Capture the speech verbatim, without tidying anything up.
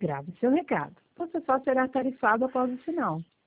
grave seu recado. Você só será tarifado após o sinal.